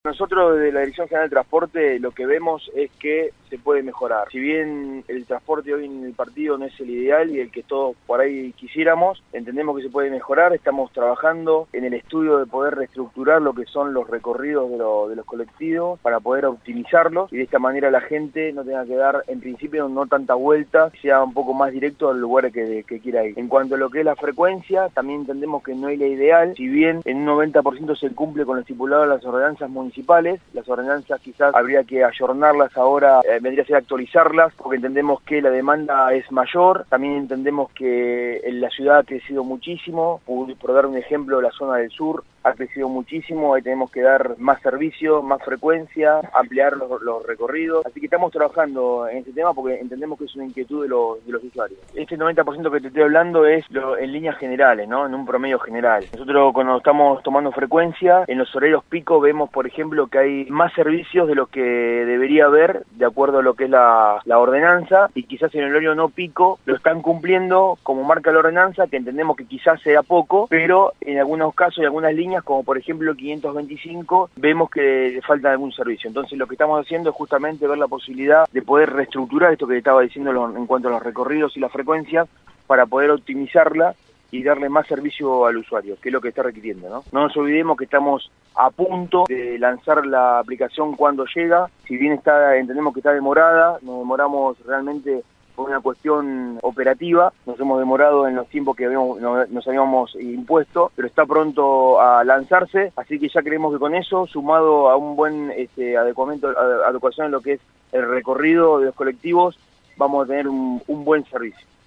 Nosotros desde la Dirección General de Transporte lo que vemos es que se puede mejorar. Si bien el transporte hoy en el partido no es el ideal y el que todos por ahí quisiéramos, entendemos que se puede mejorar. Estamos trabajando en el estudio de poder reestructurar lo que son los recorridos de los colectivos para poder optimizarlos y de esta manera la gente no tenga que dar en principio no tanta vuelta, sea un poco más directo al lugar que quiera ir. En cuanto a lo que es la frecuencia, también entendemos que no es la ideal. Si bien en un 90% se cumple con lo estipulado en las ordenanzas municipales, las ordenanzas quizás habría que ayornarlas ahora, vendría a ser actualizarlas, porque entendemos que la demanda es mayor. También entendemos que la ciudad ha crecido muchísimo. Por dar un ejemplo, la zona del sur ha crecido muchísimo, ahí tenemos que dar más servicios, más frecuencia, ampliar los recorridos, así que estamos trabajando en este tema porque entendemos que es una inquietud de los usuarios. Este 90% que te estoy hablando es en líneas generales, ¿no? En un promedio general. Nosotros cuando estamos tomando frecuencia, en los horarios pico vemos, por ejemplo, que hay más servicios de lo que debería haber, de acuerdo a lo que es la ordenanza, y quizás en el horario no pico lo están cumpliendo como marca la ordenanza, que entendemos que quizás sea poco, pero en algunos casos y algunas líneas, como por ejemplo 525, vemos que le falta algún servicio. Entonces lo que estamos haciendo es justamente ver la posibilidad de poder reestructurar esto que estaba diciendo en cuanto a los recorridos y las frecuencias para poder optimizarla y darle más servicio al usuario, que es lo que está requiriendo, ¿no? No nos olvidemos que estamos a punto de lanzar la aplicación cuando llega. Si bien entendemos que está demorada, nos demoramos realmente por una cuestión operativa, nos hemos demorado en los tiempos que nos habíamos impuesto, pero está pronto a lanzarse, así que ya creemos que con eso, sumado a un buen adecuación en lo que es el recorrido de los colectivos, vamos a tener un buen servicio.